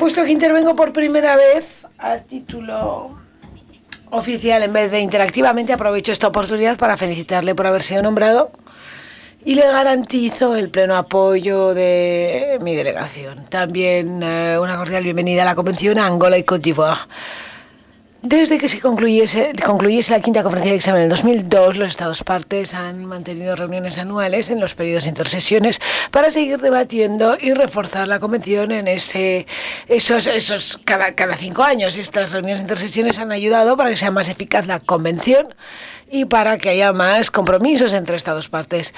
Puesto que intervengo por primera vez a título oficial en vez de interactivamente, aprovecho esta oportunidad para felicitarle por haber sido nombrado y le garantizo el pleno apoyo de mi delegación. También una cordial bienvenida a la Convención a Angola y Côte d'Ivoire. Desde que se concluyese la quinta conferencia de examen en el 2002, los Estados partes han mantenido reuniones anuales en los periodos de intersesiones para seguir debatiendo y reforzar la Convención en cada 5 años. Estas reuniones de intersesiones han ayudado para que sea más eficaz la Convención y para que haya más compromisos entre Estados partes.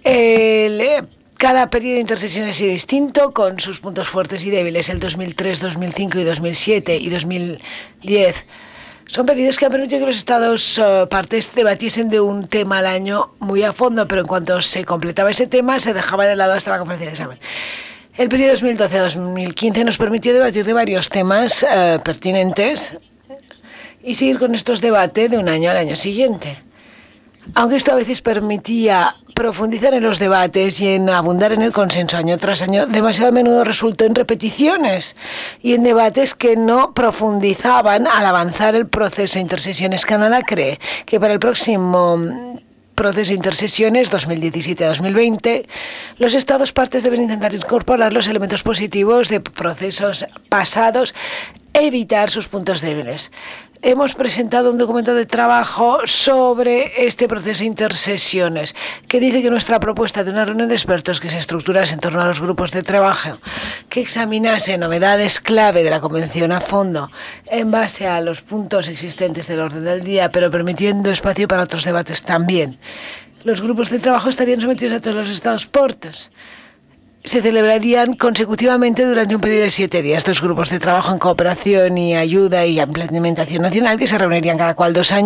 Cada periodo de intersesiones ha sido distinto, con sus puntos fuertes y débiles. El 2003, 2005 y 2007 y 2010 son periodos que han permitido que los Estados partes debatiesen de un tema al año muy a fondo, pero en cuanto se completaba ese tema, se dejaba de lado hasta la conferencia de examen. El periodo 2012 a 2015 nos permitió debatir de varios temas pertinentes y seguir con estos debates de un año al año siguiente. Aunque esto a veces permitía profundizar en los debates y en abundar en el consenso año tras año, demasiado a menudo resultó en repeticiones y en debates que no profundizaban al avanzar el proceso de intersesiones. Canadá cree que para el próximo proceso de intersesiones 2017-2020, los Estados partes deben intentar incorporar los elementos positivos de procesos pasados e evitar sus puntos débiles. Hemos presentado un documento de trabajo sobre este proceso de intersesiones que dice que nuestra propuesta de una reunión de expertos que se estructurase en torno a los grupos de trabajo, que examinase novedades clave de la Convención a fondo en base a los puntos existentes del orden del día, pero permitiendo espacio para otros debates también. Los grupos de trabajo estarían sometidos a todos los Estados partes. Se celebrarían consecutivamente durante un periodo de 7 días. 2 grupos de trabajo en cooperación y ayuda y implementación nacional que se reunirían cada cual 2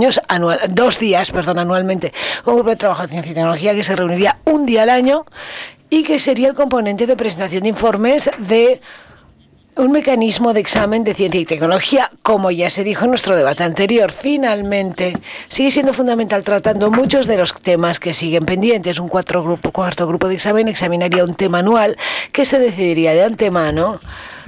días anualmente. Un grupo de trabajo de ciencia y tecnología que se reuniría un día al año y que sería el componente de presentación de informes de un mecanismo de examen de ciencia y tecnología, como ya se dijo en nuestro debate anterior. Finalmente, sigue siendo fundamental tratando muchos de los temas que siguen pendientes. Un cuarto grupo de examen examinaría un tema anual que se decidiría de antemano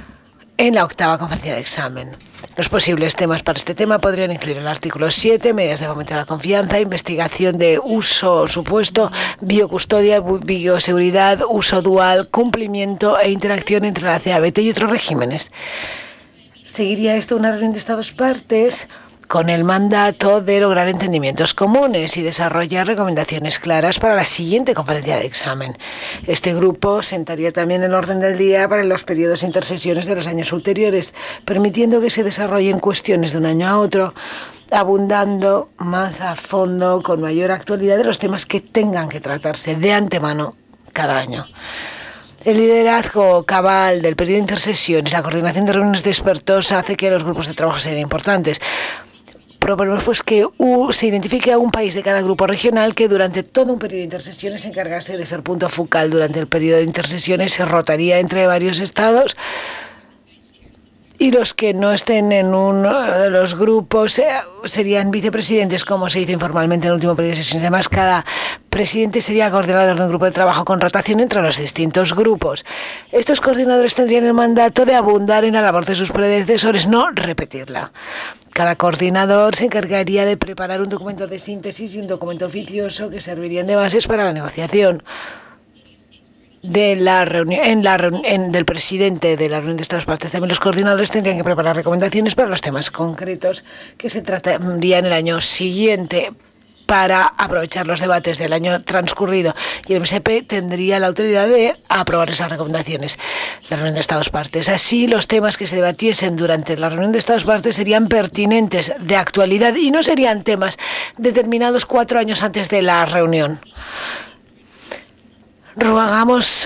en la octava conferencia de examen. Los posibles temas para este tema podrían incluir el artículo 7, medidas de fomento de la confianza, investigación de uso supuesto, biocustodia, bioseguridad, uso dual, cumplimiento e interacción entre la CABT y otros regímenes. Seguiría esto una reunión de Estados partes con el mandato de lograr entendimientos comunes y desarrollar recomendaciones claras para la siguiente conferencia de examen. Este grupo sentaría también el orden del día para los periodos de intersesiones de los años ulteriores, permitiendo que se desarrollen cuestiones de un año a otro, abundando más a fondo, con mayor actualidad, de los temas que tengan que tratarse de antemano cada año. El liderazgo cabal del periodo de intersesiones, la coordinación de reuniones de expertos hace que los grupos de trabajo sean importantes. Proponemos pues que se identifique a un país de cada grupo regional que durante todo un periodo de intersesiones se encargase de ser punto focal. Durante el periodo de intersesiones se rotaría entre varios estados y los que no estén en uno de los grupos serían vicepresidentes, como se hizo informalmente en el último periodo de sesiones. Además, cada presidente sería coordinador de un grupo de trabajo con rotación entre los distintos grupos. Estos coordinadores tendrían el mandato de abundar en la labor de sus predecesores, no repetirla. Cada coordinador se encargaría de preparar un documento de síntesis y un documento oficioso que servirían de bases para la negociación del presidente de la reunión de Estados partes. También los coordinadores tendrían que preparar recomendaciones para los temas concretos que se tratarían el año siguiente para aprovechar los debates del año transcurrido, y el MSP tendría la autoridad de aprobar esas recomendaciones. La reunión de Estados partes. Así, los temas que se debatiesen durante la reunión de Estados partes serían pertinentes, de actualidad, y no serían temas determinados 4 años antes de la reunión. Rogamos